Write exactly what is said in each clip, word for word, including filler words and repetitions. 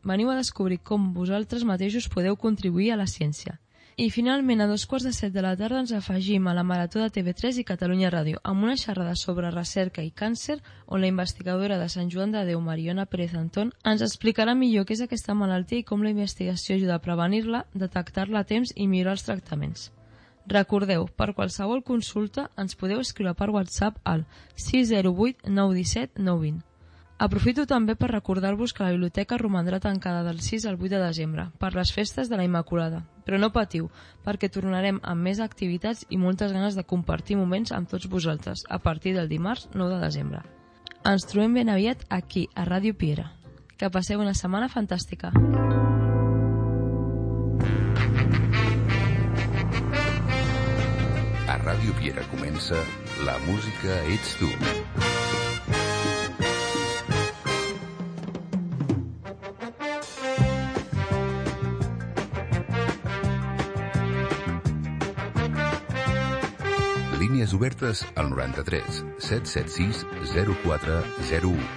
Veniu a descobrir com vosaltres mateixos podeu contribuir a la ciència. I finalment, a dos quarts de set de la tarda ens afegim a la Marató de T V tres i Catalunya Ràdio amb una xerrada sobre recerca i càncer on la investigadora de Sant Joan de Déu, Mariona Pérez Antón, ens explicarà millor què és aquesta malaltia i com la investigació ajuda a prevenir-la, detectar-la a temps i millorar els tractaments. Recordeu, per qualsevol consulta ens podeu escriure per WhatsApp al sis zero vuit nou un set nou dos zero. Aprofito també per recordar-vos que la biblioteca romandrà tancada del sis al vuit de desembre per les festes de la Immaculada. Però no patiu, perquè tornarem amb més activitats i moltes ganes de compartir moments amb tots vosaltres a partir del dimarts nou de desembre. Ens trobem ben aviat aquí, a Ràdio Piera. Que passeu una setmana fantàstica. A Ràdio Piera comença La música ets tu. Línies obertes al noranta-tres set set sis zero quatre zero u.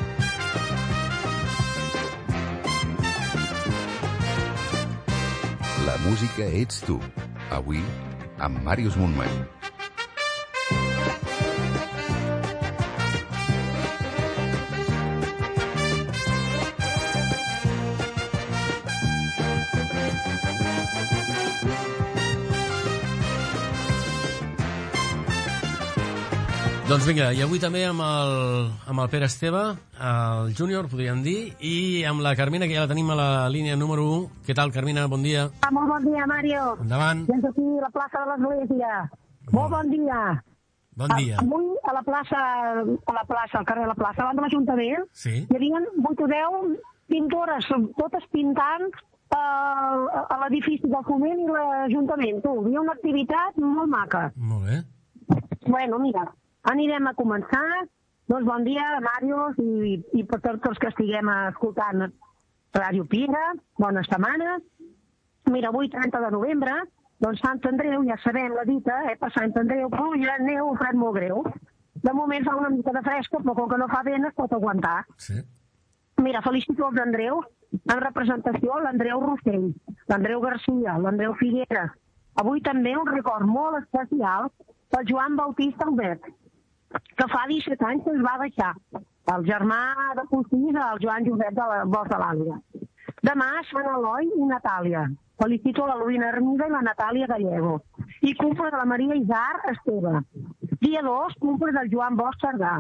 La música ets tu. Avui, amb Màrius Montmany. Doncs vinga, i avui també amb el, amb el Pere Esteve, el júnior, podríem dir, i amb la Carmina, que ja la tenim a la línia número u. Què tal, Carmina? Bon dia. Ah, molt bon dia, Mario. Endavant. Gens aquí a la plaça de l'Església. Molt, molt bon dia. Bon dia. Avui a la plaça, a la plaça, al carrer de la plaça, davant de l'Ajuntament, sí. Hi havia vuit o deu pintores, totes pintant eh, a l'edifici del Foment i l'Ajuntament. Tu, hi havia una activitat molt maca. Molt bé. Bueno, mira, anirem a començar. Doncs bon dia, Màrius, i, i per tots els que estiguem escoltant Ràdio Piera. Bones setmanes. Mira, avui, trenta de novembre, doncs Sant Andreu, ja sabem la dita, eh, per Sant Andreu, pluja, neu, fred molt greu. De moment fa una mica de fresca, però com que no fa vent es pot aguantar. Sí. Mira, felicito els Andreus, en representació l'Andreu Rossell, l'Andreu Garcia, l'Andreu Figueres. Avui també un record molt especial pel Joan Bautista Albert, que fa disset anys que es va deixar, el germà de Postís, el Joan Josep de la Bos de l'Àliga. Demà són Eloi i Natàlia. Felicito la Luina Hermida i la Natàlia Gallego. I cumple de la Maria Isar Esteve. Dia dos, cumple del Joan Bosch Cerdà.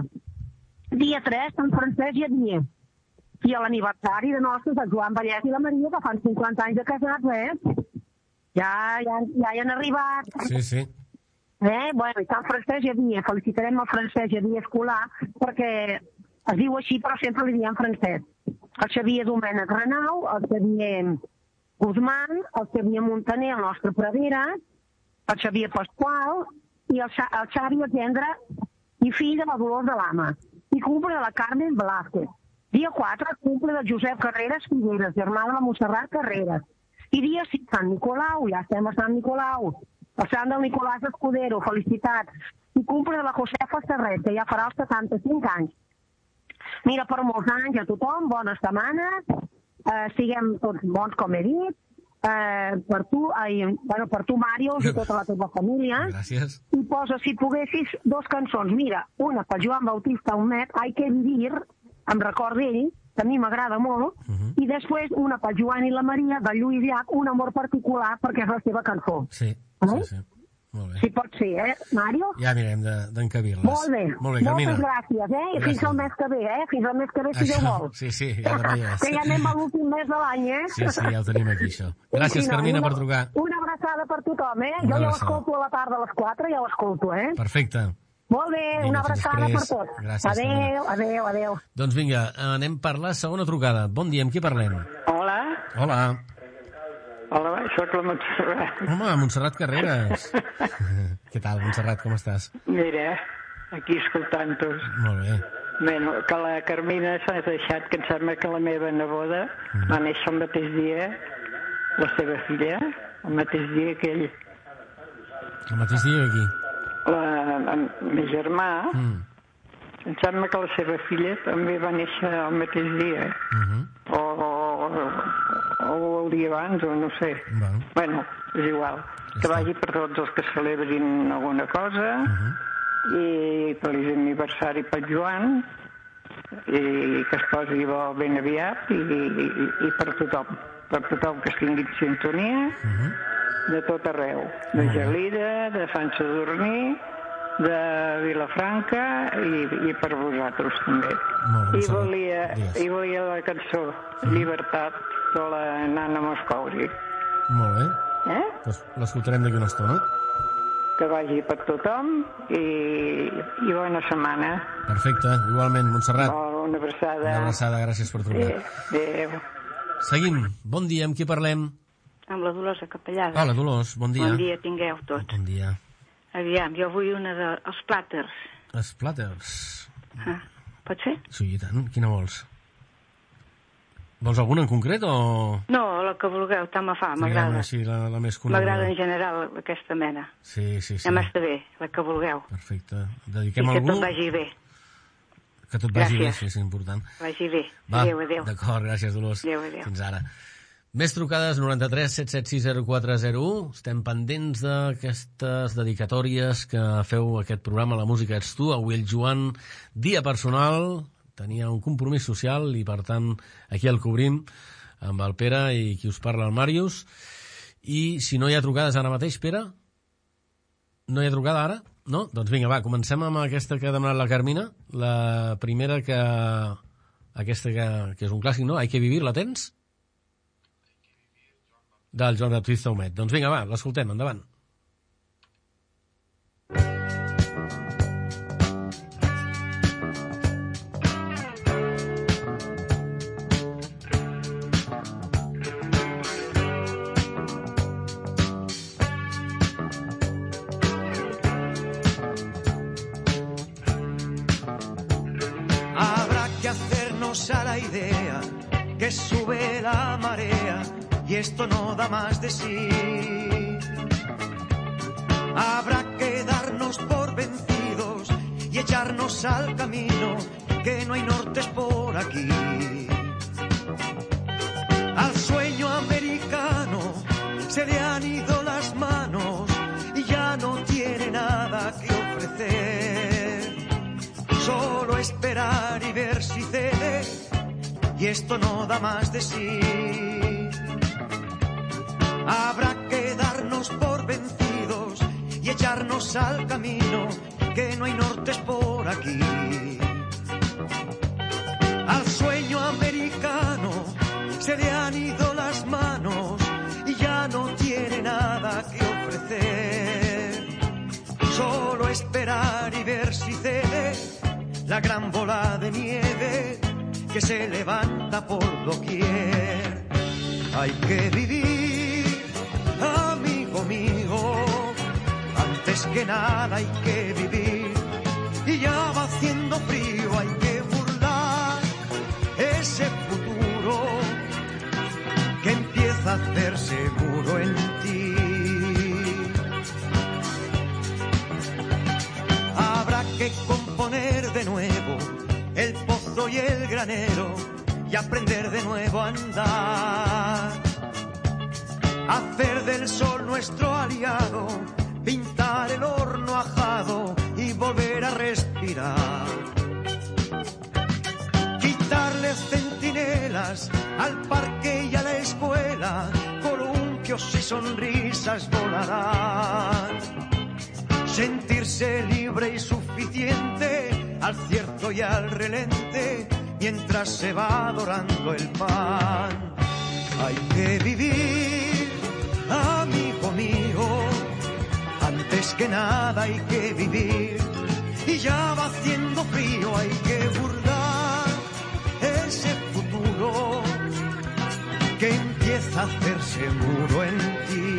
Dia tres, Sant Francesc i Adnier. I a l'aniversari de nostres, el Joan Vallès i la Maria, que fan cinquanta anys de casats, eh? Ja, ja, ja hi han arribat. Sí, sí. Eh? Bueno, i tant Francesc Javier, felicitarem el Francesc Javier Escolar, perquè es diu així, però sempre li diem Francesc. El Xavier Domènec Renau, el Xavier Guzmán, el Xavier Montaner, el nostre Pradera, el Xavier Pasqual, i el, Xa el Xavi Gendre, i fill de la Dolors de l'Ama. I cumple de la Carmen Velázquez. Dia quatre, cumple del Josep Carreras Figueres, germà de la Montserrat Carreras. I dia cinc, Sant Nicolau, ja estem a Sant Nicolau. El sant del Nicolàs Escudero, felicitats. I cumple de la Josefa Serret, que ja farà els setanta-cinc anys. Mira, per molts anys a tothom, bones setmanes, eh, siguem tots bons, com he dit, eh, per tu, ai, bueno, per tu, Màrius, i tota la teva família. Gràcies. I posa, si poguessis, dos cançons. Mira, una per Joan Bautista Humet, Hay que vivir, em record d'ell, que a mi m'agrada molt, uh -huh. I després una per Joan i la Maria, de Lluís Llach, Un amor particular, perquè és la seva cançó. Sí. Eh? Sí, sí. Molt bé. Si pot ser, eh, Màrio? Ja mirem d'encabir-les. Molt bé. Molt bé, Carmina. Moltes gràcies, eh? I gràcies. Fins al mes que ve, eh? Fins al mes que ve, si Déu vol. Sí, sí, ja demà ja és. Que ja anem a l'últim mes de l'any, eh? Sí, sí, ja ho tenim aquí, això. Gràcies, Sí, no, Carmina, una, per trucar. Una abraçada per tothom, eh? Una jo ja abraçada. l'escolto a la tarda a les quatre, ja l'escolto, eh? Perfecte. Molt bé, Vinga, una abraçada per després. tots. Gràcies, adéu, adéu, adéu. Doncs vinga, anem per la segona trucada. Bon dia, amb qui parlem? Hola. Hola. Hola, soc la Montserrat. Home, Montserrat Carreras. Què tal, Montserrat, com estàs? Mira, aquí escoltant-vos. Molt bé. Bueno, que la Carmina s'ha deixat, que em sembla que la meva neboda mm. va néixer el mateix dia, la seva filla, el mateix dia que ell. El mateix dia aquí? La, el meu germà, mm. em sembla que la seva filla també va néixer el mateix dia. Mm -hmm. O, o dia abans, o no sé. Bueno, bueno és igual. Que vagi per tots els que celebrin alguna cosa, uh-huh. i feliç aniversari pel Joan, i que es posi bo ben aviat, i, i, i per tothom, per tothom que estigui en sintonia, uh-huh. de tot arreu, de Gelida, de Sant Sadurní, de Vilafranca, i, i per vosaltres també. Molt bé, I volia, i volia la cançó Llibertat de la Nana Moscouri. Molt bé. Eh? Pues l'escoltarem d'aquí una estona. Que vagi per tothom i, i bona setmana. Perfecte, igualment, Montserrat. Oh, una abraçada. Una abraçada, gràcies per trucar. Adéu. Seguim. Bon dia, amb qui parlem? Amb la Dolors Capellada. Hola, Dolors, bon dia. Bon dia, tingueu tots. Bon dia. Aviam, jo vull una dels plàters. Els plàters. Ah, pot ser? Sí, i tant. Quina vols? Vols alguna en concret o...? No, la que vulgueu, tant me fa, m'agrada. Sí, la, la més coneguda. M'agrada en general aquesta mena. Sí, sí, sí. Ja m'està bé, la que vulgueu. Perfecte. Dediquem I que algú... tot vagi bé. Que tot vagi Gràcies. bé, sí, és important. Vagi bé. Va, adéu, adéu. D'acord, gràcies, Dolors. Adéu, adéu. Fins ara. Més trucades, noranta-tres set set sis zero quatre zero u. Estem pendents d'aquestes dedicatòries que feu aquest programa La Música Ets Tu. Avui el Joan, dia personal, tenia un compromís social i, per tant, aquí el cobrim amb el Pere i qui us parla, el Màrius. I si no hi ha trucades ara mateix, Pere? No hi ha trucada ara? No? Doncs vinga, va, comencem amb aquesta que ha demanat la Carmina. La primera que... Aquesta que, que és un clàssic, no? Hay que vivir, la tens? Del Joan Baptista Humet. Doncs vinga, va, l'escoltem, endavant. Habrá que hacernos a la idea que sube la marea y esto no da más de sí. Habrá que darnos por vencidos y echarnos al camino, que no hay nortes por aquí. Al sueño americano se le han ido las manos y ya no tiene nada que ofrecer. Solo esperar y ver si cede, y esto no da más de sí. Habrá que darnos por vencidos y echarnos al camino, que no hay nortes por aquí. Al sueño americano se le han ido las manos y ya no tiene nada que ofrecer. Solo esperar y ver si cede la gran bola de nieve que se levanta por doquier. Hay que vivir, amigo mío, antes que nada hay que vivir. Y ya va haciendo frío, hay que burlar ese futuro que empieza a hacerse muro en ti. Habrá que componer de nuevo el pozo y el granero y aprender de nuevo a andar. Hacer del sol nuestro aliado, pintar el horno ajado y volver a respirar. Quitarle centinelas al parque y a la escuela, columpios y sonrisas volarán. Sentirse libre y suficiente al cierto y al relente, mientras se va dorando el pan. Hay que vivir, amigo mío, antes que nada hay que vivir. Y ya va haciendo frío, hay que burlar ese futuro que empieza a hacerse muro en ti.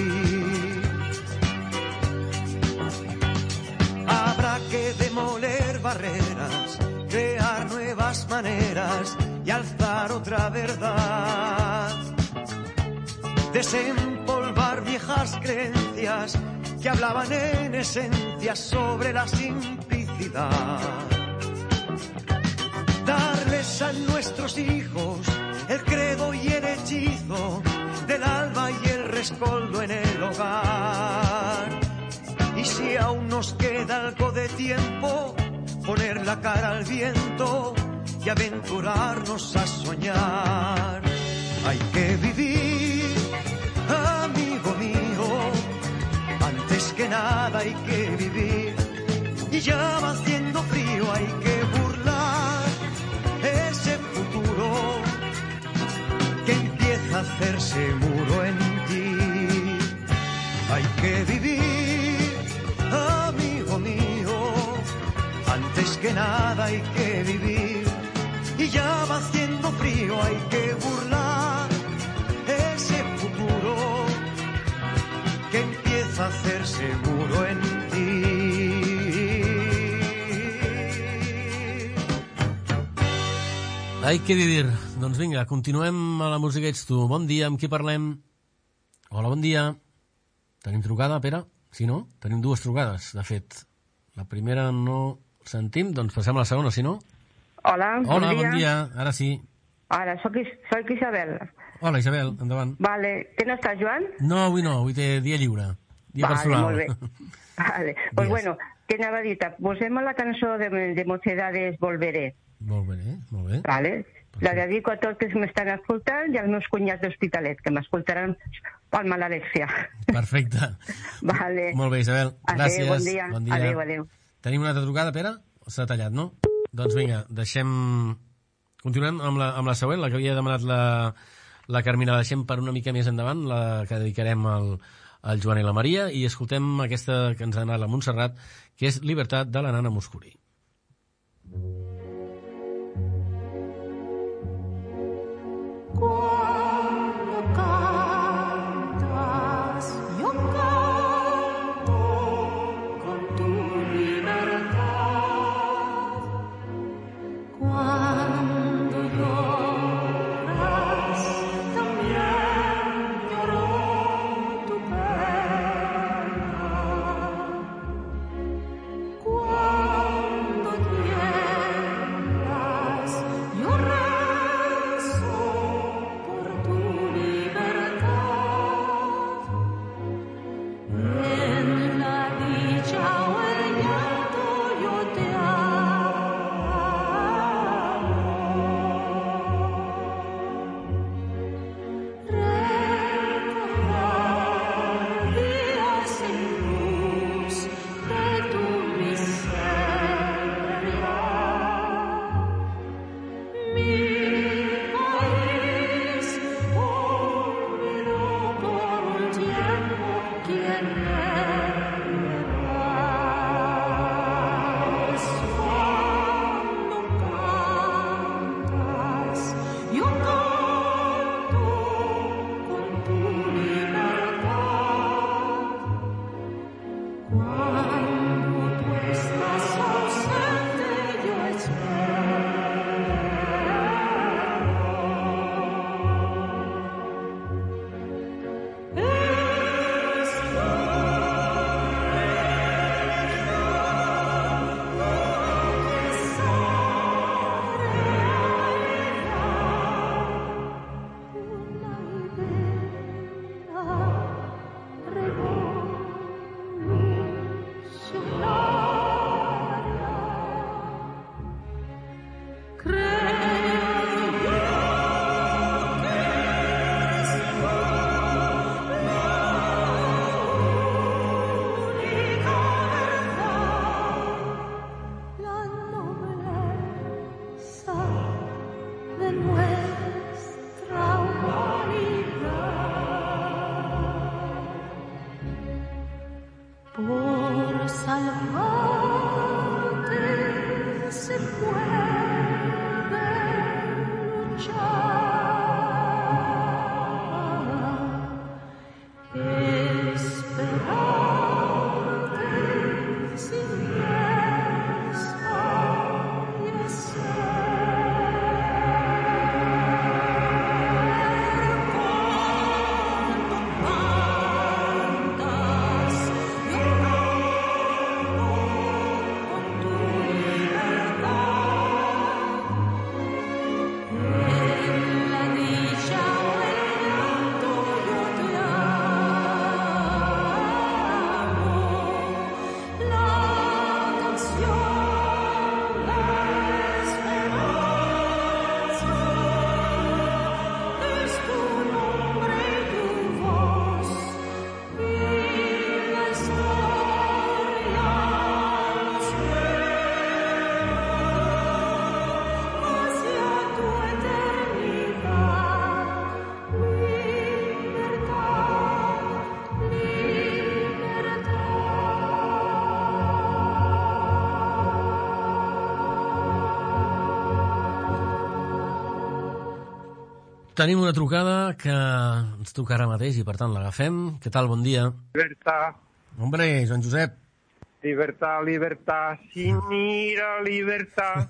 Habrá que demoler barreras, crear nuevas maneras y alzar otra verdad. Desempolvar viejas creencias que hablaban en esencia sobre la simplicidad. Darles a nuestros hijos el credo y el hechizo coldo en el hogar. Y si aún nos queda algo de tiempo, poner la cara al viento y aventurarnos a soñar. Hay que vivir, amigo mío, antes que nada hay que vivir. Y ya va haciendo frío, hay que burlar ese futuro que empieza a hacerse muro en ti. Hay que vivir, amigo mío, antes que nada hay que vivir. Y ya va haciendo frío, hay que burlar ese futuro que empieza a hacerse muro en ti. Hay que vivir. Doncs vinga, continuem a la música Ets tu. Bon dia, amb qui parlem? Hola, bon dia. Tenim trucada, Pere? Si no, tenim dues trucades, de fet. La primera no sentim, doncs passem a la segona, si no. Hola, bon Hola, dia. bon dia. Ara sí. Ara, soc, soc Isabel. Hola, Isabel, endavant. Vale, que no està Joan? No, avui no, avui té dia lliure. Dia Vale, personal. molt bé. Vale, pues bueno, que anava a dir, posem la cançó de, de Mocedades Volveré. Molt bé, molt bé. Vale. La dedico a tots que m'estan escoltant i als meus cunyats d'Hospitalet, que m'escoltaran per Malalèxia. Perfecte. Vale. Molt bé, Isabel. Gràcies. Adéu, bon dia. Bon dia. Adéu, adéu. Tenim una altra trucada, Pere? S'ha tallat, no? Doncs vinga, deixem... Continuem amb la, amb la següent, la que havia demanat la, la Carmina. La deixem per una mica més endavant, la que dedicarem al, al Joan i la Maria, i escoltem aquesta que ens ha demanat la Montserrat, que és Libertat, de la Nana Mouskouri. Cuando cantas, yo canto con tu libertad. Cuando lloras, también lloro tu pena. Cuando Tenim una trucada que ens truca ara mateix i, per tant, l'agafem. Què tal? Bon dia. Libertad. Hombre, Joan Josep. Libertad, libertad, sin ira, libertad.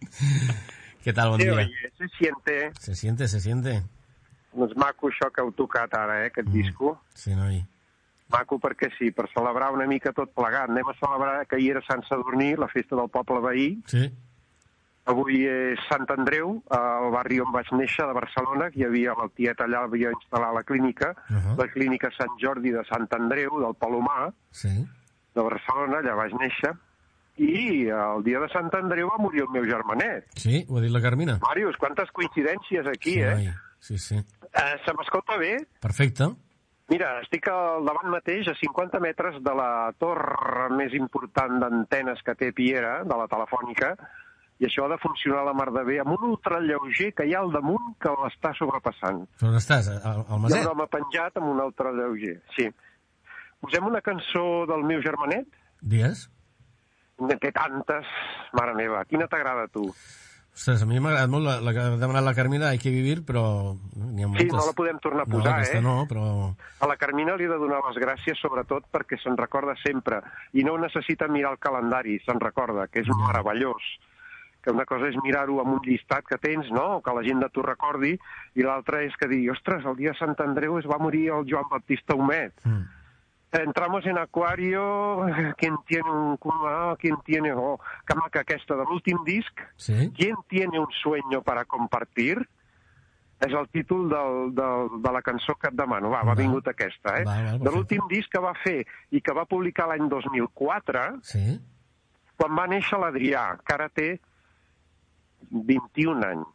Què tal? Bon Sí, dia. oye, se siente. Se siente, se siente. Doncs maco això que heu tocat ara, eh, aquest disco. Sí, noi. Maco perquè sí, per celebrar una mica tot plegat. Anem a celebrar que ahir era Sant Sadurní, la festa del poble veí. Sí. Avui és Sant Andreu, al barri on vaig néixer, de Barcelona, que hi havia el tiet allà, havia instal·lat la clínica, Uh-huh. la clínica Sant Jordi de Sant Andreu, del Palomar, Sí. de Barcelona, allà vaig néixer, i el dia de Sant Andreu va morir el meu germanet. Sí, ho ha dit la Carmina. Màrius, quantes coincidències aquí, Sí, eh? noi. Sí, sí. eh? Se m'escolta bé? Perfecte. Mira, estic al davant mateix, a cinquanta metres de la torre més important d'antenes que té Piera, de la Telefònica, i això ha de funcionar a la mar de bé, amb un ultralleuger que hi ha al damunt que l'està sobrepassant. Però on estàs? Al, al Hi ha Maset? un home penjat amb un ultralleuger, sí. Posem una cançó del meu germanet? Digues. Ne té tantes, mare meva. Quina t'agrada a tu? Ostres, a mi m'ha agradat molt la, la que ha demanat la Carmina, Hay que vivir, però n'hi ha moltes. Sí, no la podem tornar a No, posar, aquesta eh? no, però... A la Carmina li he de donar les gràcies, sobretot, perquè se'n recorda sempre. I no necessita mirar el calendari, se'n recorda, que és meravellós. Que una cosa és mirar-ho amb un llistat que tens, no?, que la gent de tu recordi, i l'altra és que digui, ostres, el dia de Sant Andreu es va morir el Joan Baptista Humet. Mm. Entramos en Acuario, ¿quién tiene un cuma? ¿Quién tiene...? Oh, que maca aquesta de l'últim disc. Sí? ¿Quién tiene un sueño para compartir? És el títol del, del, de la cançó que et demano. Va, va, Va. vingut aquesta, eh? Va, va, de perfecte. l'últim disc que va fer i que va publicar l'any dos mil quatre, Sí? quan va néixer l'Adrià, que ara té vint-i-un anys.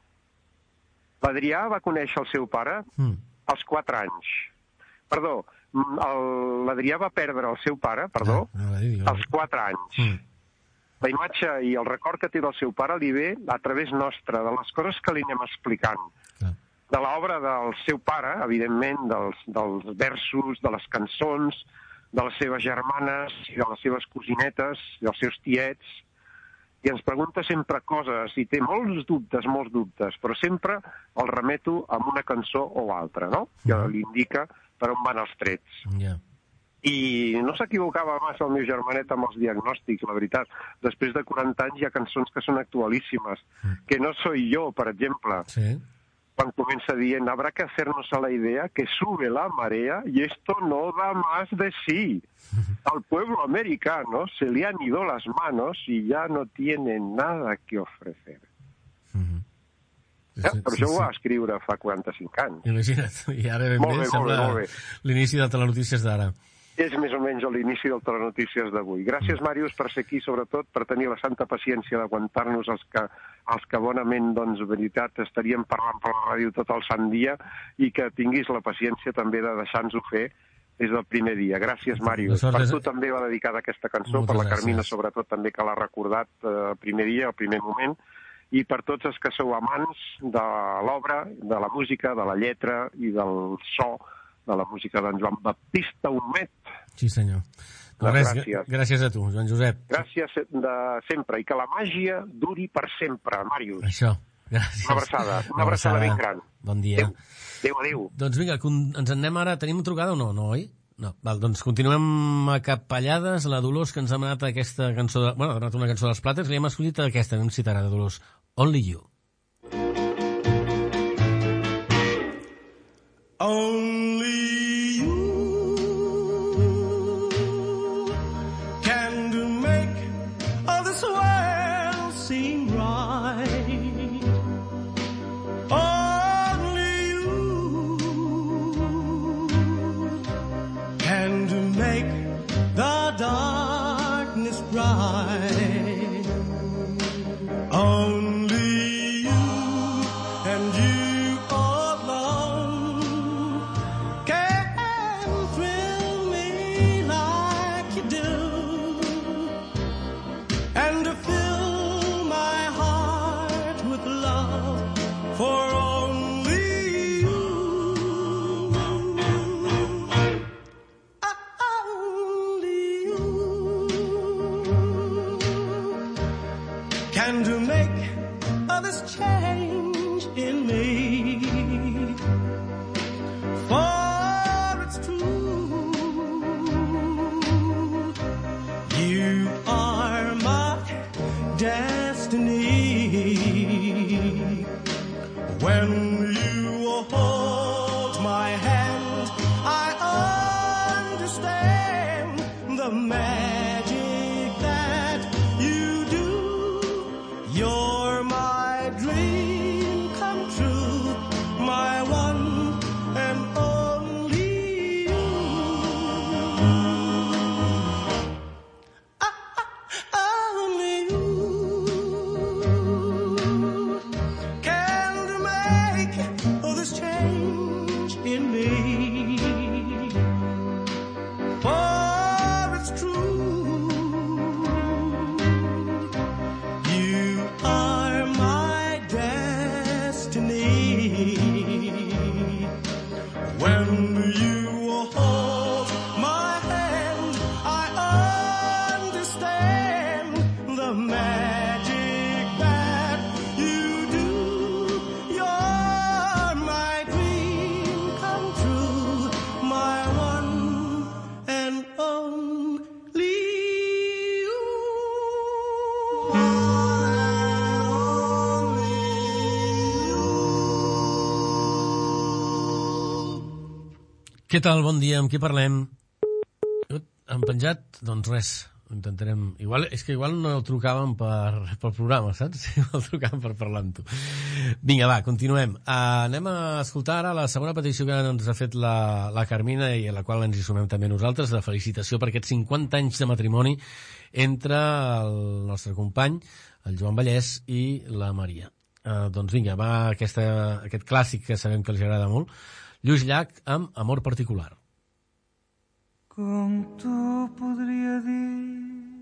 L'Adrià va conèixer el seu pare Mm. als quatre anys. Perdó, el- l'Adrià va perdre el seu pare, perdó, No, no va dir, als quatre anys. Mm. La imatge i el record que té del seu pare li ve a través nostra, de les coses que li anem explicant. Clar. De l'obra del seu pare, evidentment, dels, dels versos, de les cançons, de les seves germanes i de les seves cosinetes, i dels seus tiets, i ens pregunta sempre coses, i té molts dubtes, molts dubtes, però sempre el remeto amb una cançó o altra, no?, que Mhm. li indica per on van els trets. Ja. I no s'equivocava massa el meu germanet amb els diagnòstics, la veritat. Després de quaranta anys hi ha cançons que són actualíssimes, que no soy yo, per exemple, Sí? quan comença dient, habrá que hacernos a la idea que sube la marea y esto no da más de sí. Al pueblo americano se le han ido las manos y ya no tiene nada que ofrecer. Mhm. Sí, Ja, sí, però sí, això ho sí. va escriure fa quaranta-cinc anys. Imagina't, i ara ben Molt bé bé, molt sembla bé, molt bé. l'inici de Telenotícies d'ara. És més o menys a l'inici del Telenotícies d'avui. Gràcies, Màrius, per ser aquí, sobretot per tenir la santa paciència d'aguantar-nos els que, els que bonament, doncs, veritat, estaríem parlant per la ràdio tot el sant dia i que tinguis la paciència també de deixar-nos-ho fer des del primer dia. Gràcies, Màrius. La sort Per és- tu també va dedicada aquesta cançó, Moltes per la gràcies. Carmina, sobretot, també, que l'ha recordat eh, el primer dia, el primer moment, i per tots els que sou amants de l'obra, de la música, de la lletra i del so de la música d'en Joan Baptista Humet. Sí, senyor. Doncs Res, gràcies. gràcies a tu, Joan Josep. Gràcies de sempre, i que la màgia duri per sempre, Màrius. Això, gràcies. Una abraçada, una abraçada ben gran. Bon dia. Adéu, adéu, adéu. Doncs vinga, con- ens en anem ara. Tenim trucada o no? No, oi? No. Val, doncs continuem a Capellades. La Dolors, que ens ha demanat aquesta cançó... De... Bueno, ha demanat una cançó dels Plates. Li hem escollit aquesta, no ens citarà, de Dolors. Only You. Only you can make all this world seem right. Only you can make the darkness bright. Only you and you alone Què tal? Bon dia, amb qui parlem? Han penjat? Doncs res, intentarem... Igual, és que igual no el trucàvem per, pel programa, saps? El trucàvem per parlar amb tu. Vinga, va, continuem. Uh, anem a escoltar ara la segona petició que ens ha fet la, la Carmina i a la qual ens hi sumem també nosaltres, de felicitació per aquests cinquanta anys de matrimoni entre el nostre company, el Joan Vallès, i la Maria. Uh, doncs vinga, va aquesta, aquest clàssic que sabem que els agrada molt, Lluís Llach amb Amor particular. Com t'ho podria dir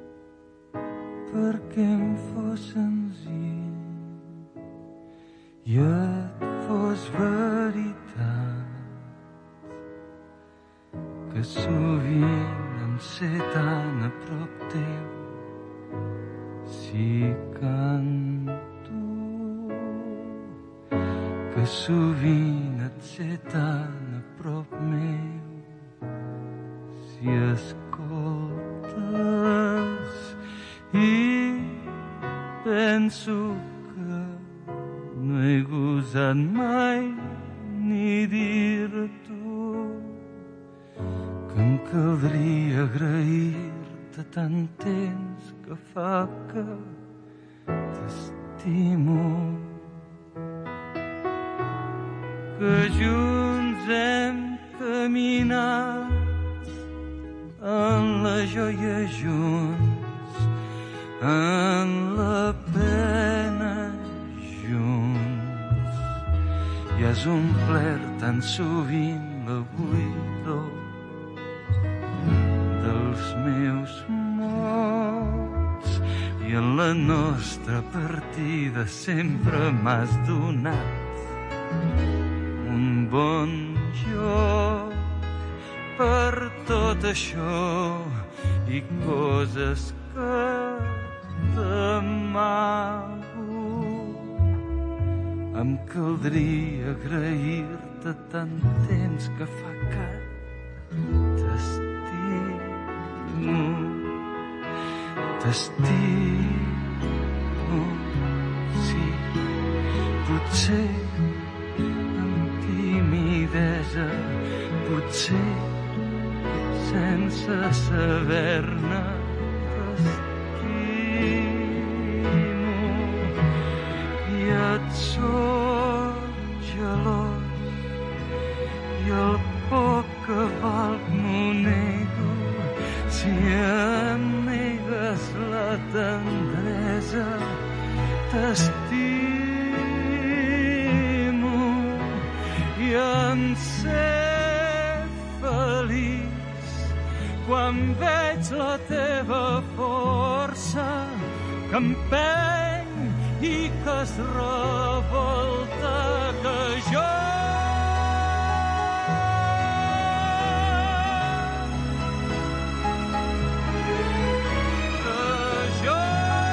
perquè em fos senzill i et fos veritat que sovint em sé tan a prop teu si canto, que sovint et sé tan a prop meu si escoltes, i penso que no he gosat mai ni dir-t'ho que em caldria agrair-te tant temps que fa que t'estimo, que junts hem caminat en la joia junts, en la pena junts, i has omplert tan sovint la buidor dels meus mots, i en la nostra partida sempre m'has donat un bon joc. Per tot això i coses que t'amago, em caldria agrair-te tant temps que fa que t'estimo, t'estimo, sí, potser amb timidesa, potser sense saber-ne t'estimo, i et soc gelós, i el poc que valc m'ho nego si em negues la tendresa. T'estimo i em sé feliç quan veig la teva força que empeny i que es revolta, que jo que jo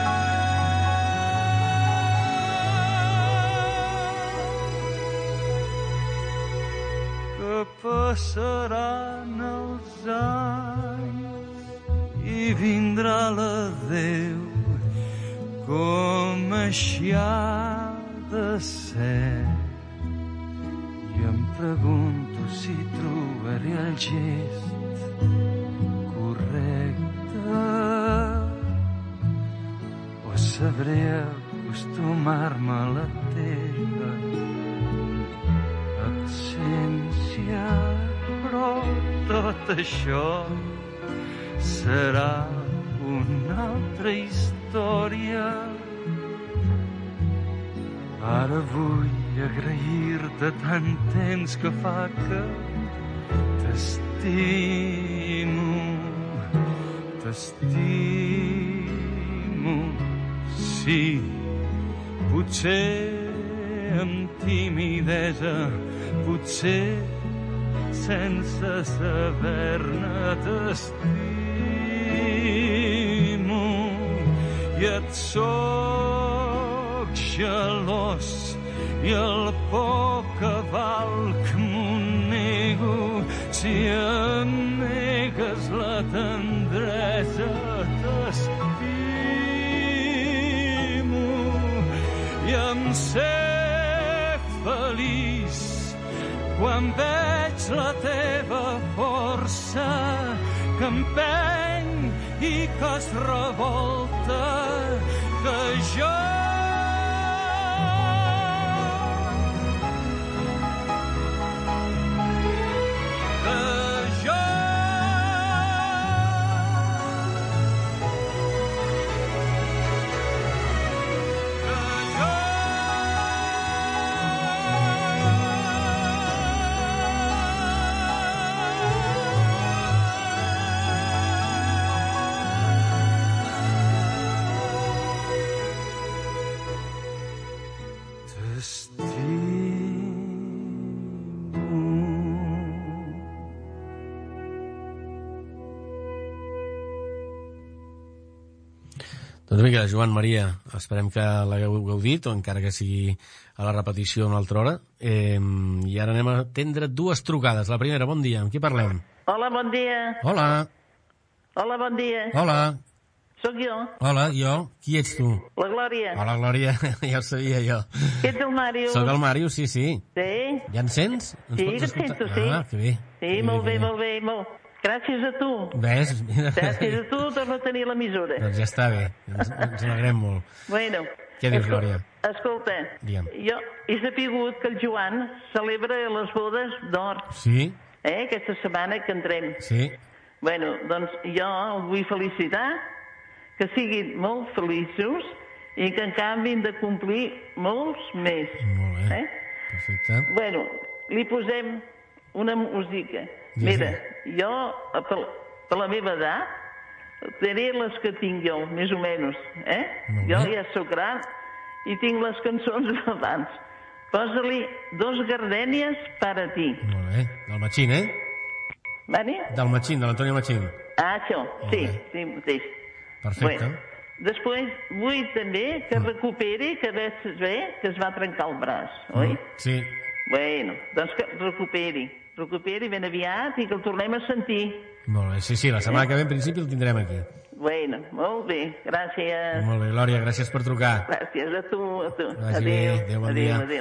que passaran els anys i vindrà l'adeu, com així ha de ser. I em pregunto si trobaré el gest correcte o sabré acostumar-me a la teva absència, però tot això serà una altra història. Ara vull agrair-te tant temps que fa que t'estimo, t'estimo, sí, potser amb timidesa, potser sense saber-ne t'estimo, i et soc gelós i el poc que valc m'ho nego si em negues la tendresa. T'estimo i em sé feliç quan veig la teva força que empeny i que es revolta, que jo Doncs vinga, Joan, Maria, esperem que l'hagueu gaudit, o encara que sigui a la repetició una altra hora. Eh, I ara anem a atendre dues trucades. La primera, bon dia, amb qui parlem? Hola, bon dia. Hola. Hola, bon dia. Hola. Soc jo. Hola, jo. Qui ets tu? La Glòria. Hola, Glòria, ja ho sabia jo. Qui ets el Màrius? Soc el Màrius, sí, sí. Sí? Ja em sents? Ens Sí, pots que et escoltar? sento, sí. Ah, que bé. Sí, Que molt bé, que molt bé, molt. Gràcies a tu. Ves? Mira. Gràcies a tu, torno a tenir l'emissora. Doncs ja està bé, ens, ens alegrem molt. Bueno. Què dius, Glòria? Escolta, Digue'm. jo he sapigut que el Joan celebra les bodes d'or. Sí? Eh, aquesta setmana que entrem. Sí. Bueno, doncs jo el vull felicitar, que siguin molt feliços i que en canvi han de complir molts més. Molt bé, eh? perfecte. Bueno, li posem una música. Ja Mira, sé. jo, per, per la meva edat, diré les que tinc jo, més o menys, eh? Molt Jo bé. ja sóc gran i tinc les cançons d'abans. Posa-li Dos gardènies per a ti. Molt bé, del Machín, eh? Vale? Del Machín, de l'Antonio Machín. Ah, això, Molt sí, bé. sí, mateix. Perfecte. Bueno, després vull també que recuperi, que veig bé que es va trencar el braç, oi? Sí. Bueno, doncs que recuperi, recuperi ben aviat i que el tornem a sentir. Molt bé, sí, sí, la setmana que ve en principi el tindrem aquí. Bueno, molt bé, gràcies. Molt bé, Glòria, gràcies per trucar. Gràcies a tu, a tu. Vagi bé, adéu, bon dia. adéu.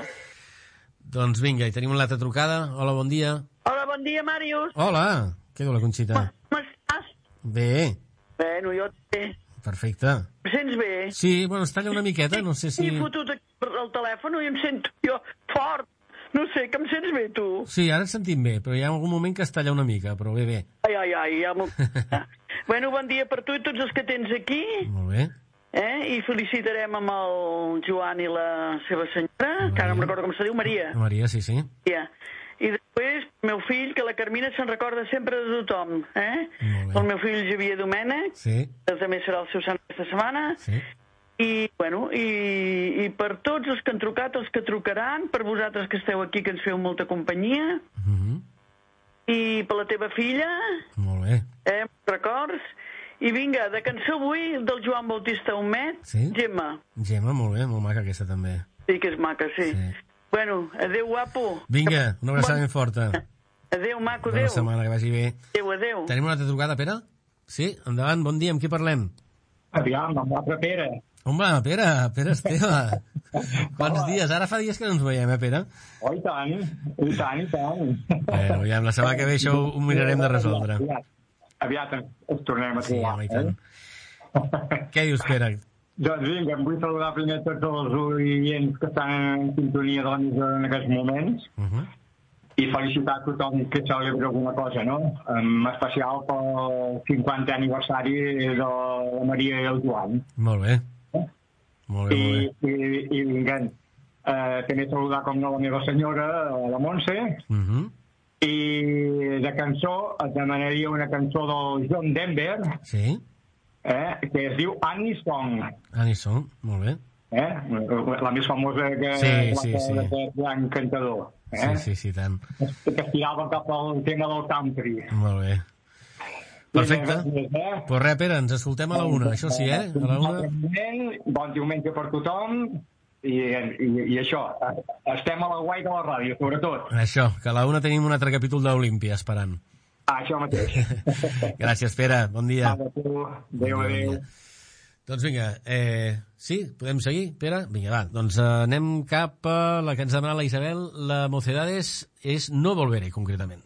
Doncs vinga, i tenim una altra trucada. Hola, bon dia. Hola, bon dia, Màrius. Hola, què diu la Conxita? Com estàs? Bé, Bueno, jo també. perfecte. Em sents bé? Sí, bueno, es talla una miqueta, no sé si... He fotut aquí el telèfon i em sento jo fort. No sé, que em sents bé, tu? Sí, ara et sentim bé, però hi ha algun moment que es talla una mica, però bé, bé. Ai, ai, ai, ja molt... Bueno, bon dia per tu i tots els que tens aquí. Molt bé. Eh? I felicitarem amb el Joan i la seva senyora, que ara no em recordo com se diu, Maria. Maria, sí, sí. Ja. I després, meu fill, que la Carmina se'n recorda sempre de tothom. Eh? El meu fill Javier Domènech, Sí. que també serà el seu sant aquesta setmana. Sí. I, bueno, i, i per tots els que han trucat, els que trucaran, per vosaltres que esteu aquí, que ens feu molta companyia, Mhm. i per la teva filla, Molt bé. eh, records. I vinga, de cançó avui, del Joan Bautista Humet, Sí? Gemma. Gemma, molt bé, molt maca aquesta també. Sí, que és maca, sí. sí. Bueno, adeu, guapo. Vinga, una abraçada ben forta. Adeu, maco, Bona adeu. setmana, que vagi bé. Adeu, adeu. Tenim una altra trucada, Pere? Sí, endavant, bon dia, amb qui parlem? Aviam, amb l'altre Pere. Home, Pere, Pere Esteve. Quants dies? Ara fa dies que no ens veiem, eh, Pere? Oh, i tant, i tant, i tant. Bueno, aviam, la setmana que ve això ho mirarem de resoldre. Aviat, aviat ens tornem a Sí, trobar. home, i tant. Què dius, Pere? Doncs vinga, em vull saludar primer tots els oients que estan en sintonia de l'emissora en aquests moments Uh -huh. i felicitar a tothom que celebra alguna cosa, no? En especial pel cinquantè aniversari de la Maria i el Joan. Molt bé. Molt bé, I, molt bé. i, i vinga, eh, també saludar com no la meva senyora, la Montse, Uh -huh. i de cançó et demanaria una cançó del John Denver, Sí, eh, que es diu Annie Song, Anisson, molt bé. eh? La més famosa que Sí, la sí, que- sí. d'aquest gran cantador. Sí, Eh? sí, sí, tant. Que es tirava cap al tema del country. Molt bé. Perfecte. Res més, eh? Pues res, Pere, ens escoltem a la una, això sí, eh? A la una. Bon diumenge per tothom i, i, i això, estem a la guai de la ràdio, sobretot. Això, que a la una tenim un altre capítol d'Olímpia esperant. Ah, això mateix. Gràcies, Pere, bon dia. Adéu, adéu. Doncs vinga, eh, sí, podem seguir, Pere? Vinga, va, doncs eh, anem cap a la que ens demana la Isabel. La Mocedades és No Volveré, concretament.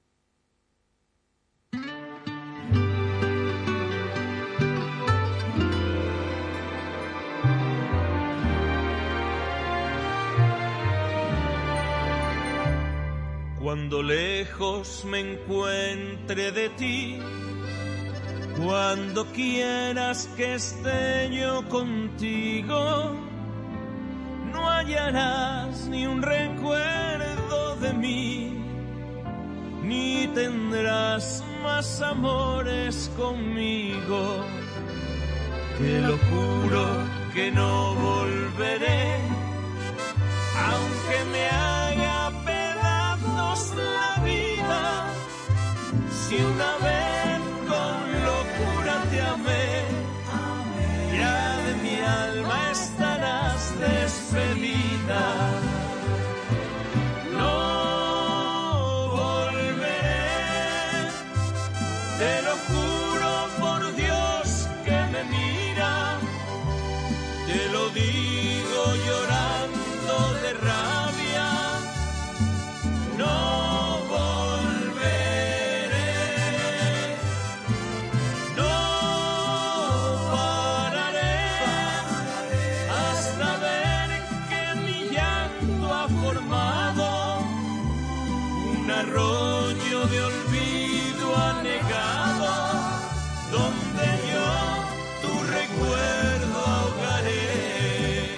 Cuando lejos me encuentre de ti, cuando quieras que esté yo contigo, no hallarás ni un recuerdo de mí, ni tendrás más amores conmigo. Te lo juro que no volveré, aunque me haga pedazos la vida. Si una vez con locura te amé, ya de mi alma estarás despedida. No volveré, te lo juro por Dios que me mira, te lo digo llorando de rabia. No arroyo de olvido anegado, donde yo tu recuerdo ahogaré.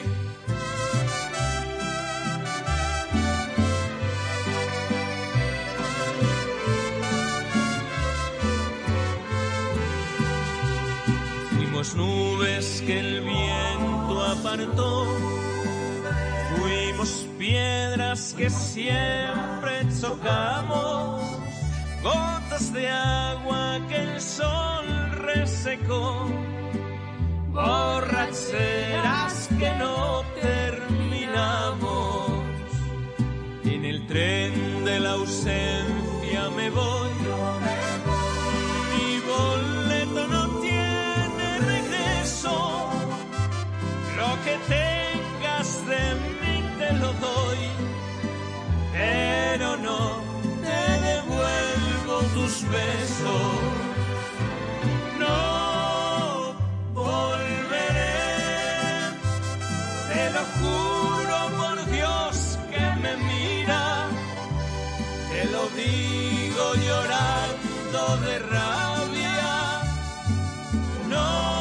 Fuimos nubes que el viento apartó, fuimos piedras que siempre chocamos, gotas de agua que el sol resecó, borracheras que no terminamos. En el tren de la ausencia me voy, mi boleto no tiene regreso, lo que tengas de mí te lo doy, pero no te devuelvo tus besos. No volveré, te lo juro por Dios que me mira, te lo digo llorando de rabia. No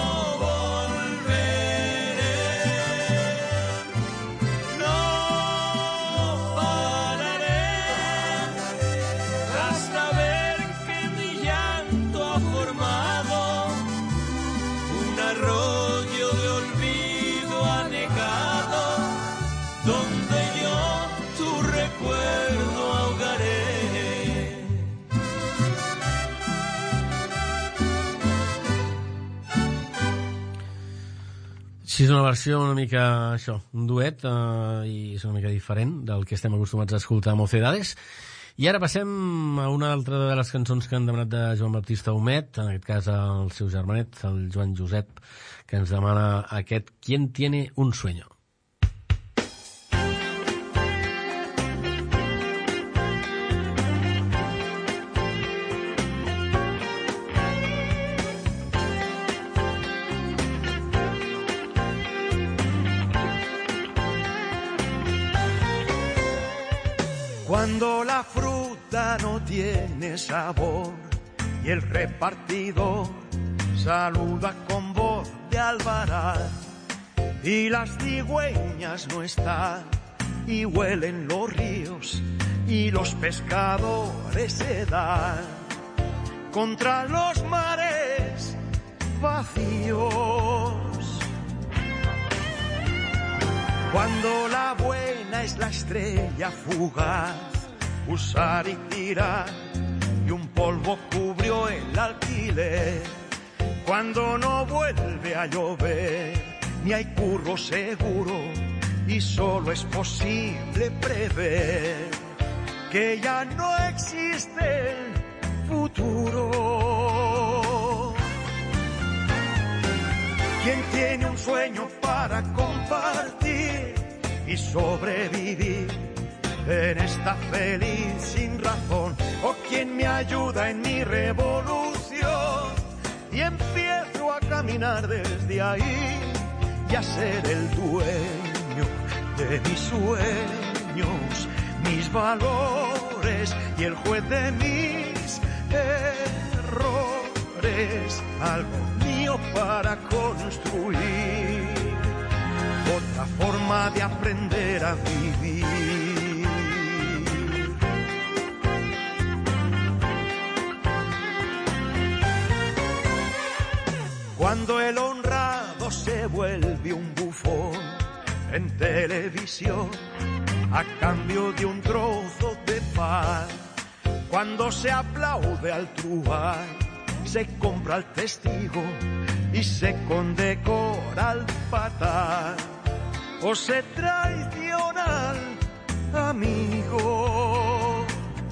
arroyo de olvido anegado, donde yo tu recuerdo ahogaré. Sí, és una versió una mica, això, un duet, eh, i és una mica diferent del que estem acostumats a escoltar a Mocedades. I ara passem a una altra de les cançons que han demanat de Joan Baptista Humet, en aquest cas el seu germanet, el Joan Josep, que ens demana aquest ¿Quién tiene un sueño? Cuando la fruta no tiene sabor y el repartidor saluda con voz de albarán y las cigüeñas no están y huelen los ríos y los pescadores se dan contra los mares vacíos. Cuando la buena es la estrella fugaz, usar y tirar, y un polvo cubrió el alquiler. Cuando no vuelve a llover, ni hay curro seguro, y solo es posible prever que ya no existe el futuro. ¿Quién tiene un sueño para compartir y sobrevivir en esta feliz sin razón? ¿O quién me ayuda en mi revolución y empiezo a caminar desde ahí y a ser el dueño de mis sueños, mis valores y el juez de mis errores? Algo mío para construir, otra forma de aprender a vivir. Cuando el honrado se vuelve un bufón en televisión a cambio de un trozo de pan, cuando se aplaude al truán, se compra al testigo y se condecora al patán, o se traiciona al amigo.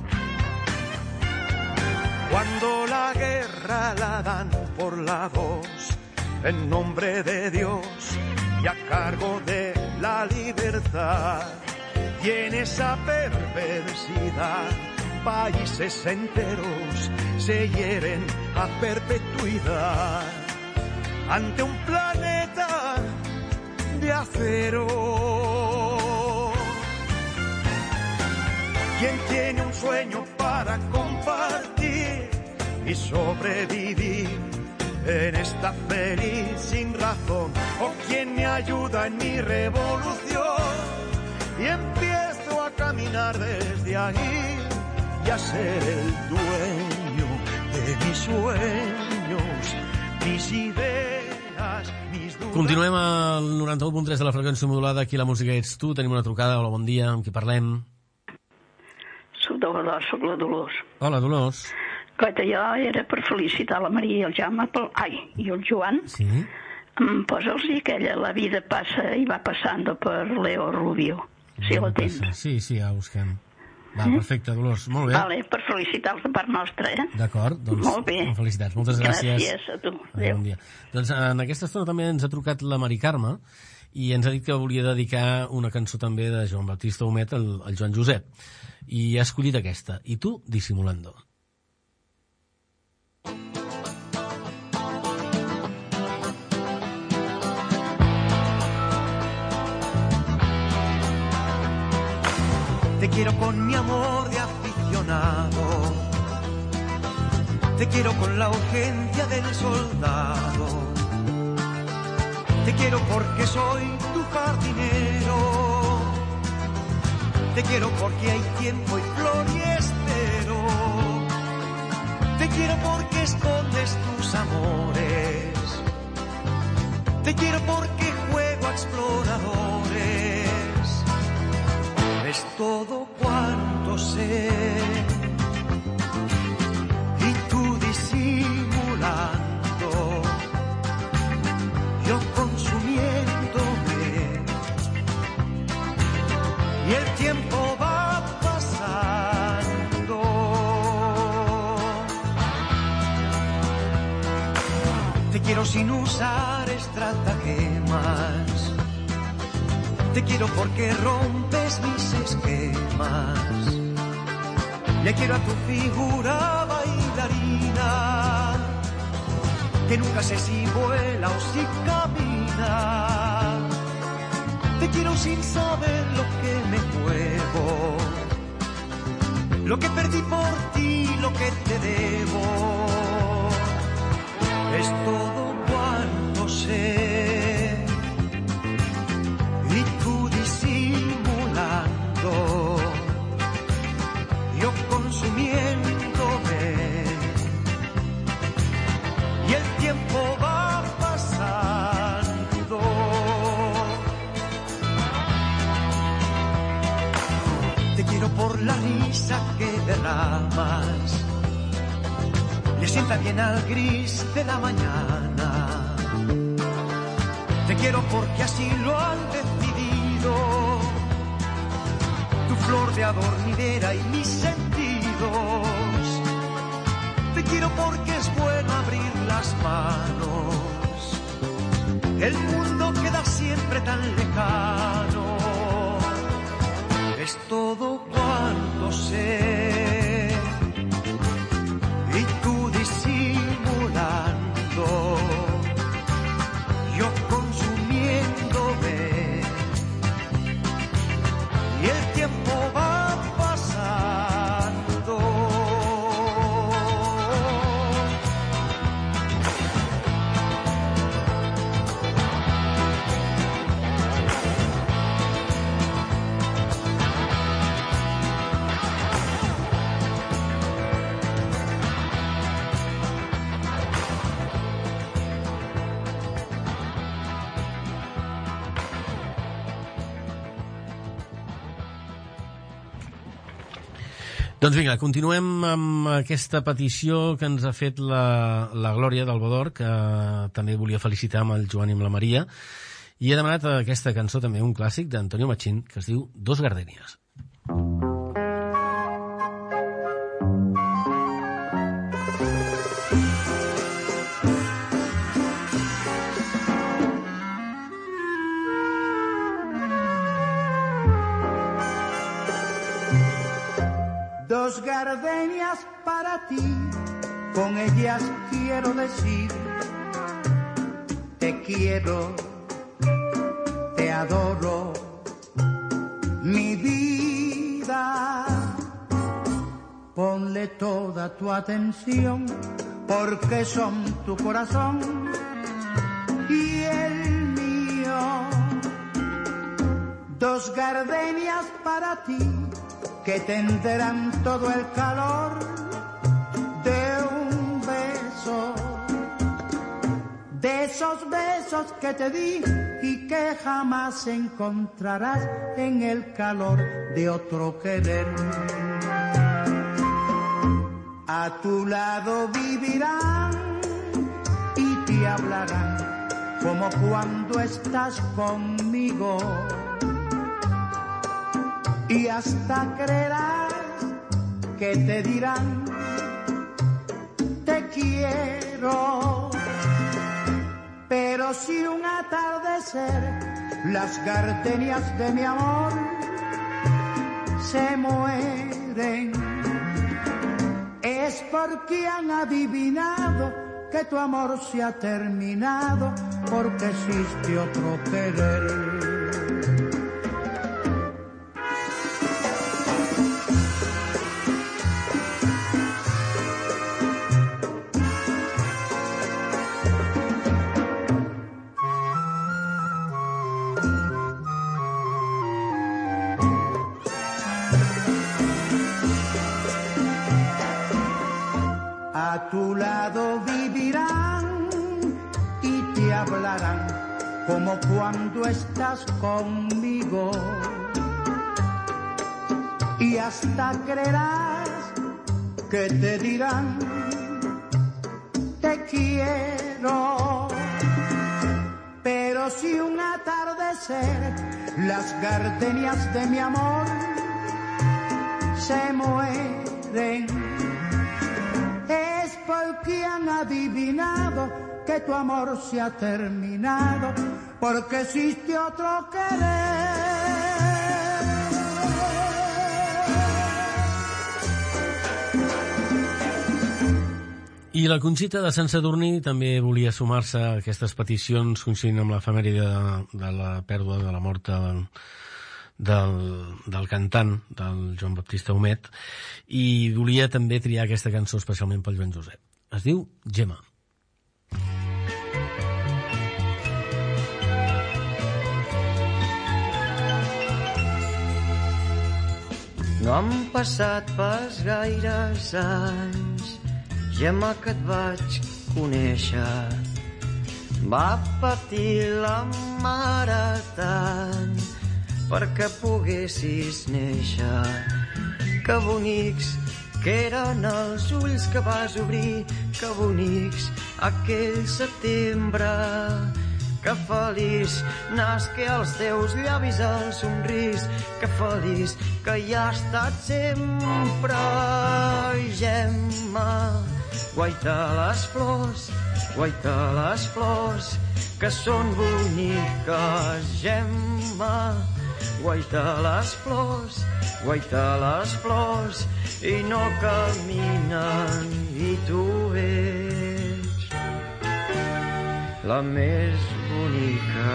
Cuando la guerra la dan por la voz en nombre de Dios y a cargo de la libertad, y en esa perversidad países enteros se hieren a perpetuidad ante un planeta de acero. ¿Quién tiene un sueño para compartir y sobrevivir en esta feliz sin razón? ¿O quién me ayuda en mi revolución y empiezo a caminar desde ahí y a ser el dueño de mis sueños, mis ideas, mis dudas? Continuem al noranta-u punt tres de la freqüència modulada. Aquí la música ets tu. Tenim una trucada. Hola, bon dia. Amb qui parlem? Soc de Badó, soc la Dolors. Hola, Dolors. Coita, jo era per felicitar la Maria i el Jaume, pel... ai, i el Joan. Sí. Mm, posa'ls-hi aquella La vida passa i va passando per Leo Rubio. Si la tens. Sí, sí, ja busquem. Va, perfecte, Dolors, molt bé. Vale, per felicitar-los de part nostra, eh? D'acord, doncs molt bé. Felicitats, moltes gràcies. Gràcies a tu. Adéu. Bon dia. Doncs en aquesta estona també ens ha trucat la Mari Carme i ens ha dit que volia dedicar una cançó també de Joan Baptista Humet al, al Joan Josep. I ha escollit aquesta, I tu disimulando. Te quiero con mi amor de aficionado, te quiero con la urgencia del soldado, te quiero porque soy tu jardinero, te quiero porque hay tiempo y flor y espero, te quiero porque escondes tus amores, te quiero porque juego a exploradores. Es todo cuanto sé y tú disimulando, yo consumiéndome y el tiempo va pasando. Te quiero sin usar estratagemas, te quiero porque rompes mis esquemas. Le quiero a tu figura bailarina, que nunca sé si vuela o si camina. Te quiero sin saber lo que me juego, lo que perdí por ti, lo que te debo. Es todo cuanto sé. Yo consumiéndome y el tiempo va pasando. Te quiero por la risa que derramas, le sienta bien al gris de la mañana. Te quiero porque así lo han decidido tu flor de adormidera y mis sentidos. Te quiero porque es bueno abrir las manos el mundo queda siempre tan lejano. Es todo cuanto sé, y tú disimulando, yo consumiéndome, y el tiempo va pasando. Doncs vinga, continuem amb aquesta petició que ens ha fet la, la Glòria d'Albodor, que també volia felicitar amb el Joan i amb la Maria, i he demanat aquesta cançó, també un clàssic d'Antonio Machín, que es diu Dos gardenias. Dos gardenias para ti, con ellas quiero decir, te quiero, te adoro, mi vida. Ponle toda tu atención, porque son tu corazón y el mío. Dos gardenias para ti, que tendrán todo el calor de un beso, de esos besos que te di y que jamás encontrarás en el calor de otro querer. A tu lado vivirán y te hablarán como cuando estás conmigo. Y hasta creerás que te dirán, te quiero. Pero si un atardecer las gardenias de mi amor se mueren, es porque han adivinado que tu amor se ha terminado, porque existe otro querer. A tu lado vivirán y te hablarán como cuando estás conmigo. Y hasta creerás que te dirán, te quiero. Pero si un atardecer las gardenias de mi amor se mueren, es porque han adivinado que tu amor se ha terminado, porque existe otro querer. I la Conxita de Sant Sadurní també volia sumar-se a aquestes peticions coincidint amb l'efemèride de, de la pèrdua, de la mort del, del, del cantant, del Joan Baptista Humet, i volia també triar aquesta cançó especialment pel Joan Josep. Es diu Gemma. No han passat pas gaires anys, Gemma, que et vaig conèixer. Va patir la mare tant perquè poguessis néixer. Que bonics que eren els ulls que vas obrir, que bonics aquell setembre. Que feliç nasqué als teus llavis el somrís, que feliç que hi ha estat sempre. Gemma, guaita les flors guaita les flors, que són boniques, Gemma. Guaita les flors, guaita les flors, i no caminen, i tu ets la més bonica.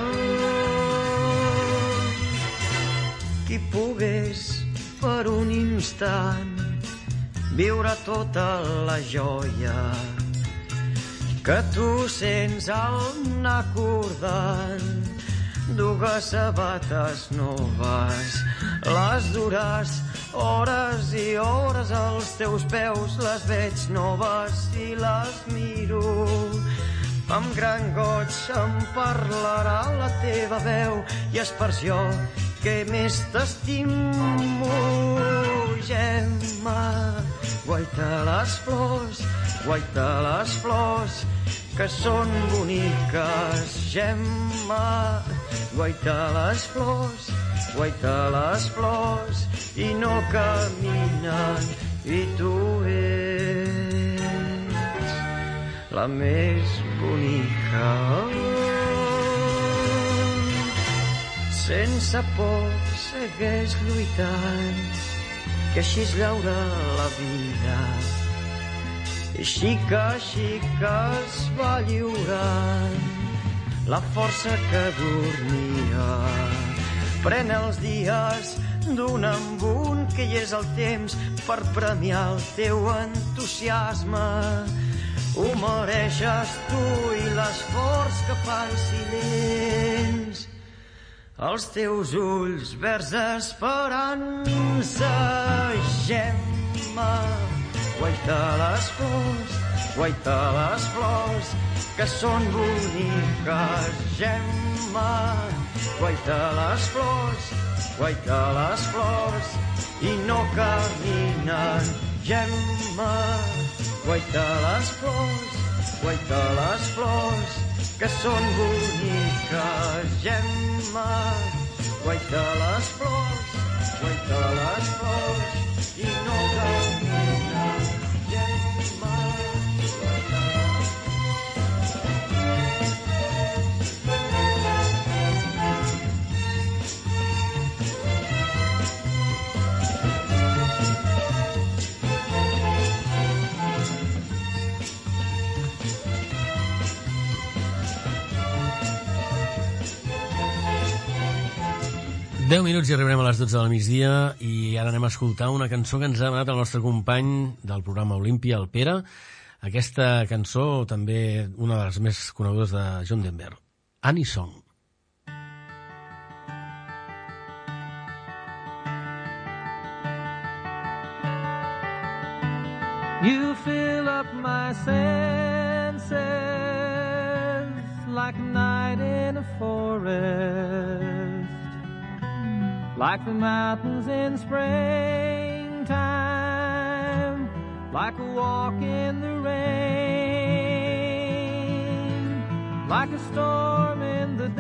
Qui pogués per un instant viure tota la joia que tu sents al anar acordant dues sabates noves, les dures hores i hores als teus peus, les veig noves i les miro. Amb gran goig em parlarà la teva veu i és per això que més t'estimo, Gemma. Guaita les flors, guaita les flors, que són boniques, Gemma. Guaita les flors, guaita les flors, i no caminen, i tu ets la més bonica. Sense por segueix lluitant, que així es llaura la vida. I xica a xica es va lliurant la força que dormia. Pren els dies d'un en un, que hi és el temps per premiar el teu entusiasme. Ho mereixes tu i l'esforç que fan silenç els teus ulls verds esperança, Gemma. Guaita les flors, guaita les flors, que són boniques, Gemma. Guaita les flors, guaita les flors, i no caminen, Gemma. Guaita les flors, guaita les flors, que són boniques, Gemma. Guaita les flors, guaita les flors, i no caminen, Gemma. Guaita les deu minuts i arribarem a les dotze del migdia i ara anem a escoltar una cançó que ens ha demanat el nostre company del programa Olímpia, el Pere. Aquesta cançó, també una de les més conegudes de John Denver, Annie Song. You fill up my senses like a night in a forest, like the mountains in springtime, like a walk in the rain, like a storm in the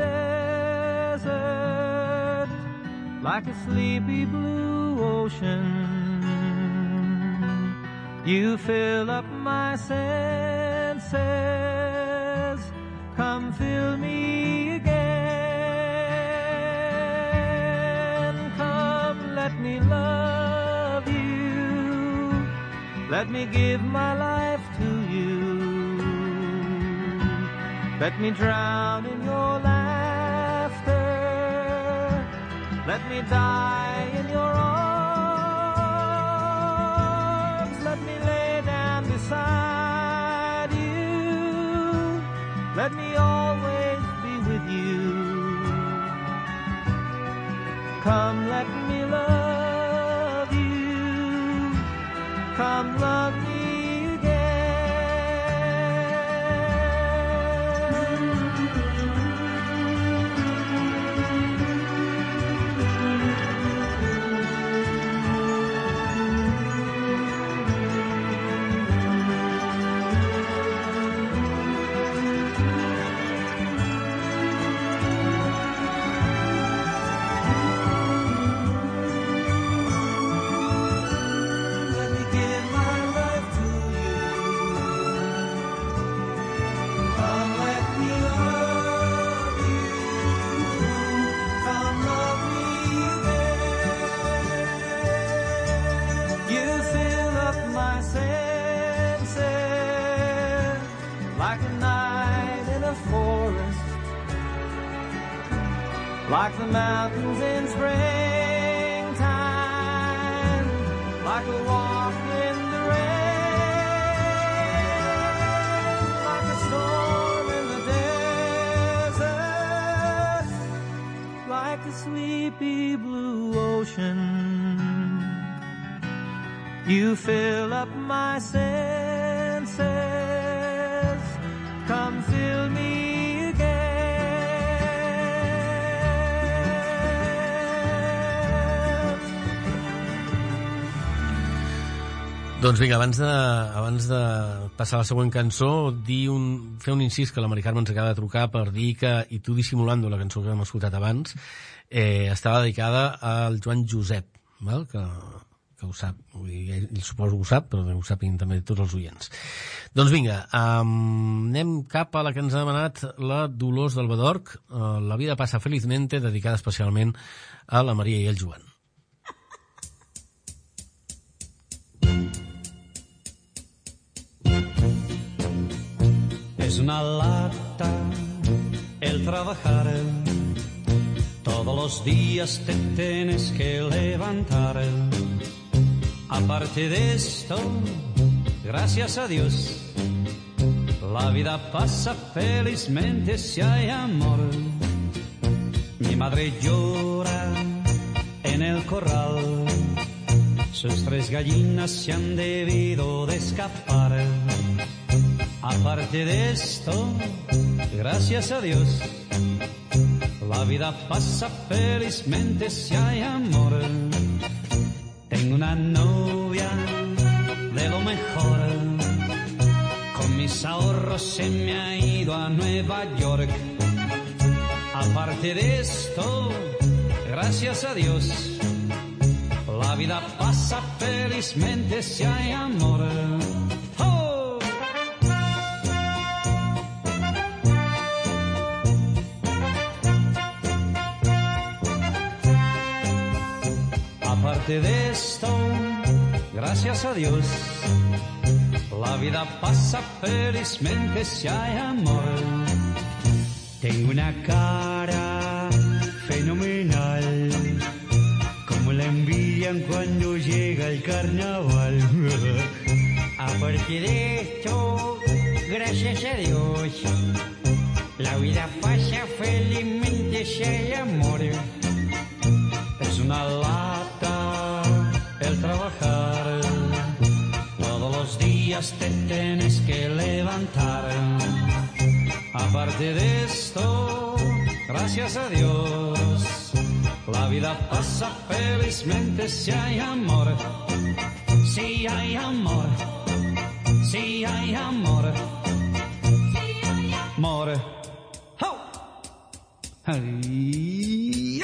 desert, like a sleepy blue ocean. You fill up my senses, come fill me again. Come, let me love you, let me give my life to you, let me drown in your laughter, let me die in your arms, let me lay down beside you, let me always be with you. Come, let me love you, come love me to like a night in a forest, like the mountains in springtime, like a walk in the rain, like a storm in the desert, like a sleepy blue ocean. You fill up my senses, come fill me again. Doncs vinga, abans de, abans de passar a la següent cançó, dir un, fer un incís que la Mari Carme ens acaba de trucar per dir que, i tu dissimulando la cançó que hem escoltat abans, eh, estava dedicada al Joan Josep, val? que... que ho sap, vull dir, ell, ell suposo que ho sap, però ho sàpiguen també tots els oients. Doncs vinga, um, anem cap a la que ens ha demanat la Dolors del Badorc, uh, La vida passa felizmente, dedicada especialment a la Maria i el Joan. Es una lata el trabajar, todos los días te tienes que levantar. Aparte de esto, gracias a Dios, la vida pasa felizmente si hay amor. Mi madre llora en el corral, sus tres gallinas se han debido de escapar. Aparte de esto, gracias a Dios, la vida pasa felizmente si hay amor. Tengo una novia de lo mejor, con mis ahorros se me ha ido a Nueva York. Aparte de esto, gracias a Dios, la vida pasa felizmente si hay amor. ¡Oh! Aparte de esto, gracias a Dios, la vida pasa felizmente si hay amor. Tengo una cara fenomenal, como la envidian cuando llega el carnaval. Aparte de esto, gracias a Dios, la vida pasa felizmente si hay amor. Es una lata el trabajar, todos los días te tienes que levantar. Aparte de esto, gracias a Dios, la vida pasa felizmente si hay amor. Si hay amor, si hay amor, amor. ¡Oh! ¡Ay!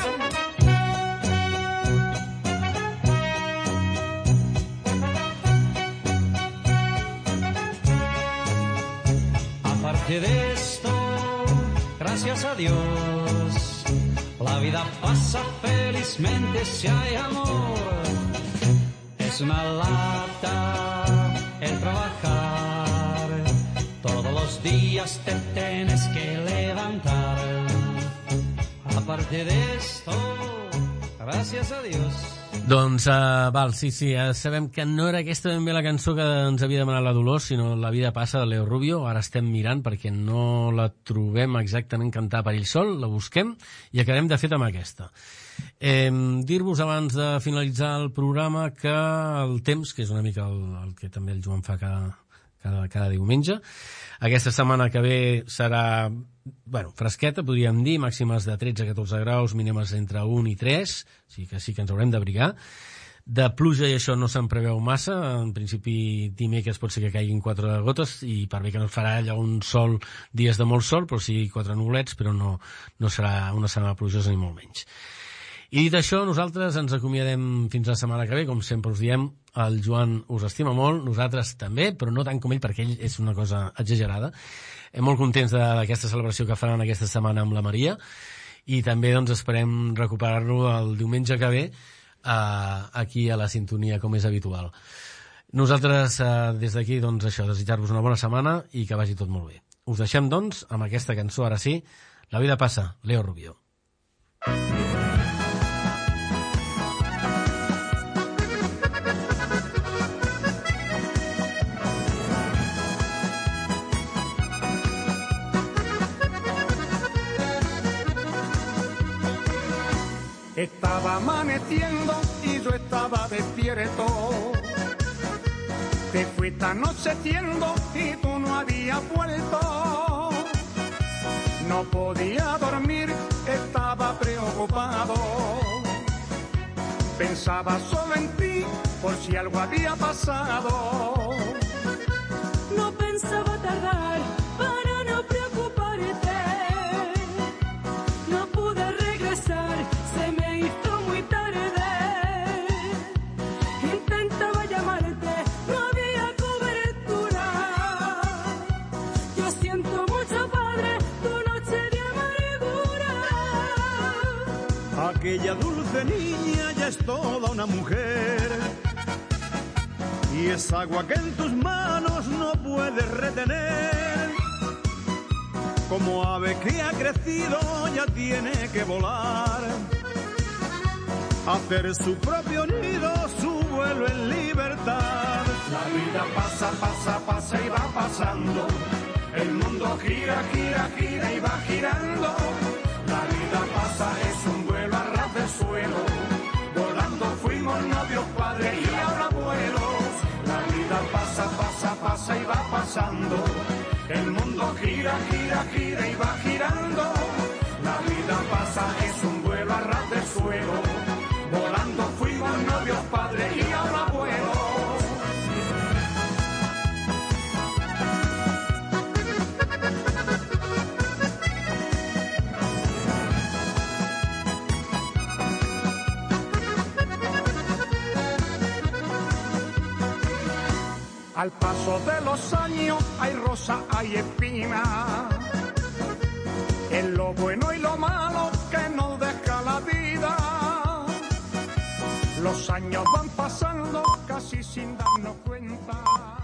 Aparte de esto, gracias a Dios, la vida pasa felizmente si hay amor. Es una lata el trabajar, todos los días te tienes que levantar. Aparte de esto, gracias a Dios. Doncs, uh, val, sí, sí, uh, sabem que no era aquesta ben bé la cançó que ens havia demanat la Dolors, sinó La vida passa de Leo Rubio. Ara estem mirant perquè no la trobem exactament cantada per ell sol, la busquem i acabem de fet amb aquesta. Eh, dir-vos abans de finalitzar el programa que el temps, que és una mica el, el que també el Joan fa cada, cada, cada diumenge, aquesta setmana que ve serà, bueno, fresqueta, podríem dir, màximes de tretze a catorze graus, mínimes entre un i tres, o sigui que sí que ens haurem d'abrigar. De pluja i això no se'n preveu massa, en principi dimecres pot ser que caiguin quatre gotes i per bé que no farà allà un sol, dies de molt sol, però sí quatre nublets, però no, no serà una setmana plujosa ni molt menys. I dit això, nosaltres ens acomiadem fins la setmana que ve, com sempre us diem, el Joan us estima molt, nosaltres també, però no tant com ell perquè ell és una cosa exagerada. Hem molt contents d'aquesta celebració que faran aquesta setmana amb la Maria i també doncs esperem recuperar-lo el diumenge que ve Uh, aquí a la sintonia com és habitual. Nosaltres uh, des d'aquí doncs això, desitjar-vos una bona setmana i que vagi tot molt bé. Us deixem, doncs, amb aquesta cançó, ara sí, La vida pasa, Leo Rubio. Estaba amaneciendo y yo estaba despierto. Te fuiste anocheciendo y tú no habías vuelto. No podía dormir, estaba preocupado. Pensaba solo en ti por si algo había pasado. No pensaba tardar para no preocuparte. No pude regresar, se me hizo muy tarde. Intentaba llamarte, no había cobertura. Yo siento mucho, padre, tu noche de amargura. Aquella dulce niña ya es toda una mujer. Y es agua que en tus manos no puedes retener. Como ave que ha crecido ya tiene que volar, hacer su propio nido, su vuelo en libertad. La vida pasa, pasa, pasa y va pasando. El mundo gira, gira, gira y va girando. La vida pasa, es un vuelo a ras del suelo. Volando fuimos novios, padres y ahora abuelos. La vida pasa, pasa, pasa y va pasando. El mundo gira, gira, gira y va girando. La vida pasa, es un vuelo a ras del suelo. Volando fuimos novios, padres y ahora abuelos. Al paso de los años hay rosa, hay espina. En lo bueno y lo malo que nos deja la vida. Los años van pasando casi sin darnos cuenta.